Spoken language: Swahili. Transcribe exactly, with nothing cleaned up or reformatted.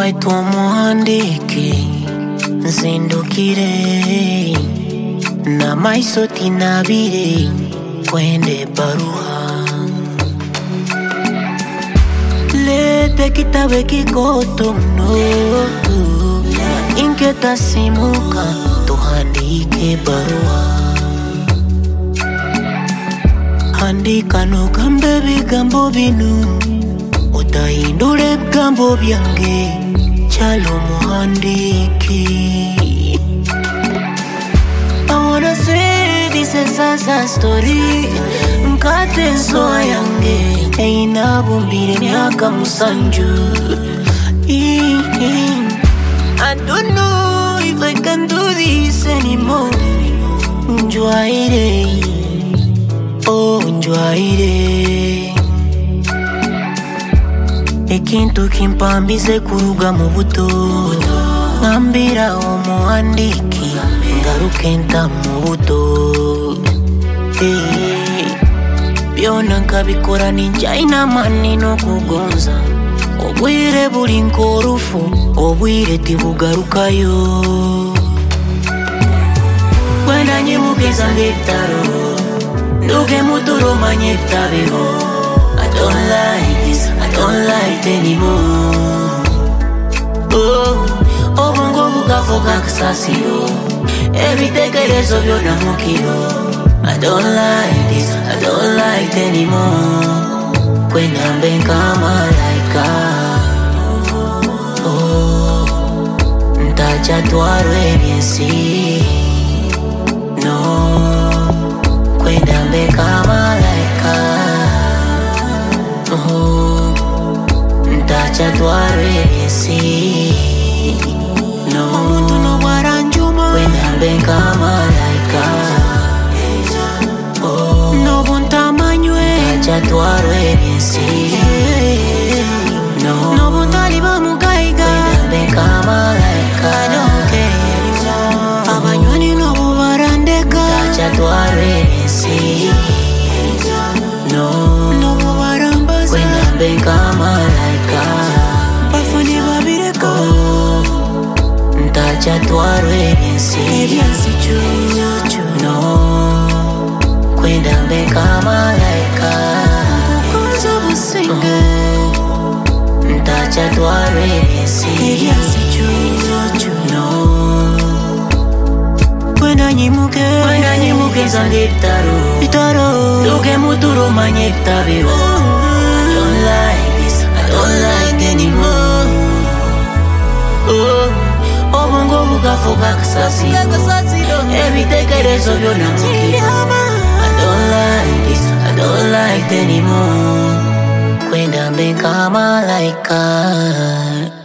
waitwa muhandiki nzindukire na maiso tinabire kwende barua lete kitabe kikoto mno inketa simuka tuhandike barua handika no gambe bigambo binu utahindure bigambo byange chalo muhandiki. I wanna say this is a story nkate soa yange eina bumbire myaka musanju. I don't know if I can do this anymore. Njwaire, oh njwaire ekintu kimpambize kuruga mu buto ngambira omuhandiki ngaruke nta mu buto hey. Byona nkabikora ninjaina mani n'okugonza obwire buli nkorufu obwire tibugarukayo kwenda nyimukiza ng'ebitaro nduge muturo manye ebitabeho. I don't like this, I don't like it anymore. Oh, obongo bukafoka kusasiro ebitekerezo byona mukiro. I don't like this, I don't like it anymore. Kwenda mbenka malaika oh, ntacha twarwe byensi no. Kwenda mbenka malaika oh, ntacha twarwe byensi no. Omuntu no waranjuma kwenda mbenka malaika oh, no buntamanywe ntacha twarwe byensi no. No buntali bamugaiga kwenda mbenka malaika I don't care anymore. Abanywani no bubarandeka ntacha twarwe byensi no. No bubaramba kwenda mbenka malaika bafuni babireko oh, ntacha twarwe byensi ebyensi chuchu no. Kwenda mbenka malaika kukoza businge oh, ntacha twarwe byensi ebyensi chuchu no. Kwenda nyimuke kwenda nyimuke zange bitaro bitaro nduge muturo manye ebitabeho. I don't like this, I don't like it anymore. Oh, obongo bukafoka kusasiro ebitekerezo byona mukiro. I don't like this, I don't like it anymore. Kwenda mbenka malaika.